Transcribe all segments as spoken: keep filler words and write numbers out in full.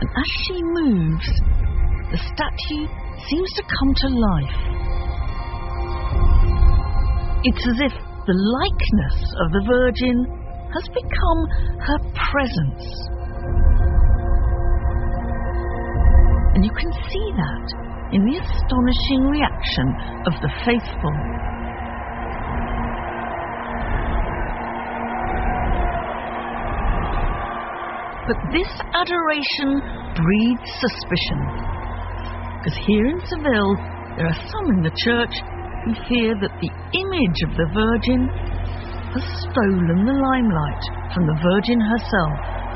and as she moves, the statue seems to come to life. It's as if the likeness of the Virgin has become her presence. And you can see that in the astonishing reaction of the faithful. But this adoration breeds suspicion, because here in Seville there are some in the church who fear that the image of the Virgin has stolen the limelight from the Virgin herself.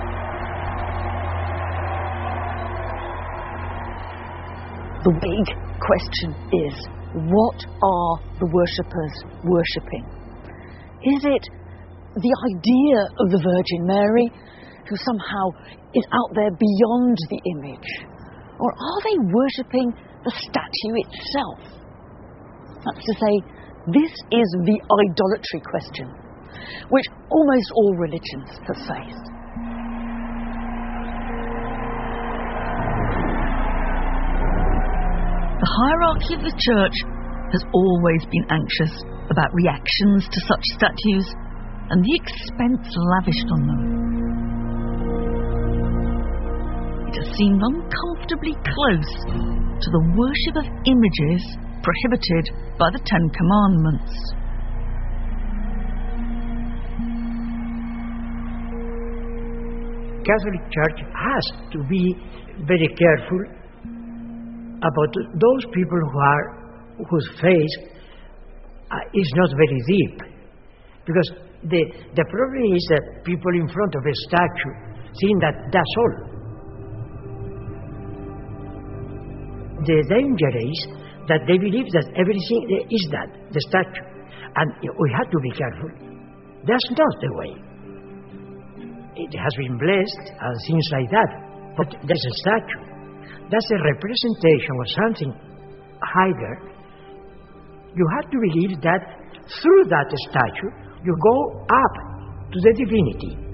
The big question is, what are the worshippers worshipping? Is it the idea of the Virgin Mary, who somehow is out there beyond the image? Or are they worshipping the statue itself? That's to say, this is the idolatry question, which almost all religions have faced. The hierarchy of the Church has always been anxious about reactions to such statues and the expense lavished on them. It has seemed uncomfortably close to the worship of images prohibited by the Ten Commandments. Catholic Church has to be very careful about those people who are whose faith uh, is not very deep, because the the problem is that people in front of a statue think that that's all. The danger is that they believe that everything is that, the statue, and we have to be careful. That's not the way. It has been blessed and things like that, but there's a statue. That's a representation of something higher. You have to believe that through that statue you go up to the divinity.